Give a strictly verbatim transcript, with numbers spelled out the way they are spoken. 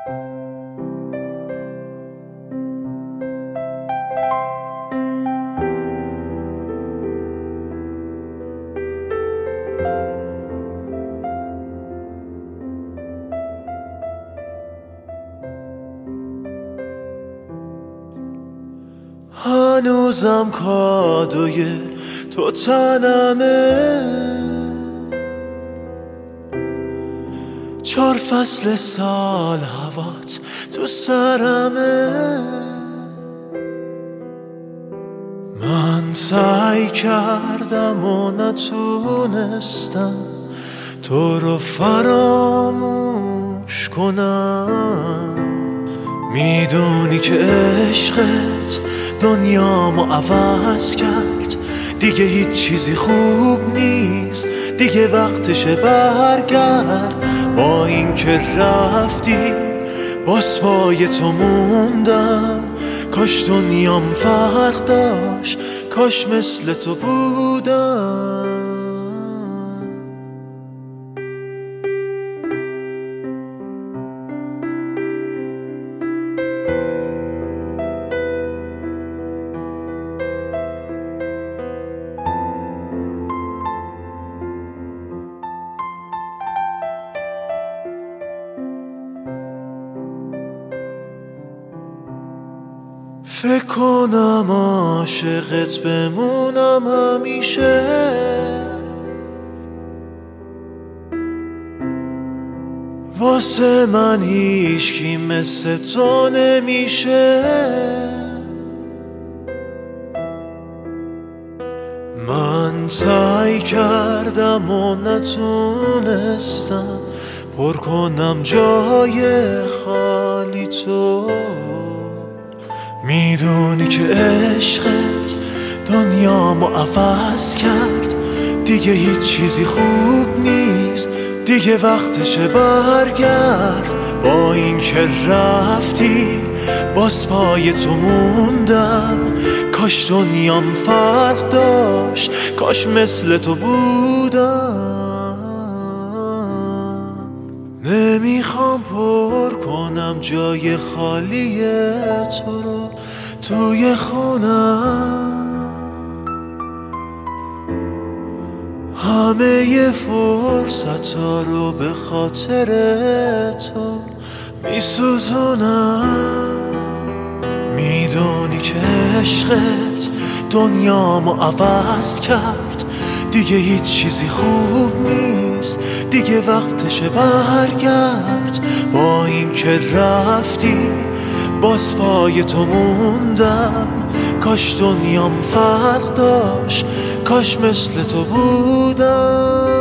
هنوزم کادوی تو تنمه، چار فصل سال هوات تو سرمه. من سعی کردم و نتونستم تو رو فراموش کنم. میدونی که عشقت دنیامو عوض کرد، دیگه هیچ چیزی خوب نیست، دیگه وقتشه برگرد. با این که رفتی باز پای تو موندم، کاش دنیام فرق داشت، کاش مثل تو بودم. فکر کنم عاشقت بمونم همیشه، واسه من هیچکی مثل تو نمیشه. من سعی کردم و نتونستم پر کنم جای خالی تو. میدونی که عشقت دنیامو عوض کرد، دیگه هیچ چیزی خوب نیست، دیگه وقتشه برگرد. با این که رفتی باز پای تو موندم، کاش دنیام فرق داشت، کاش مثل تو بودم. نمیخوام پر کنم جای خالی تو رو توی خونم، همه فرصت ها رو به خاطر تو میسوزونم. میدونی که عشقت دنیامو عوض کرد، دیگه هیچ چیزی خوب نیست، دیگه وقتشه برگرد. با این که رفتی باز پای تو موندم، کاش دنیام فرق داشت، کاش مثل تو بودم.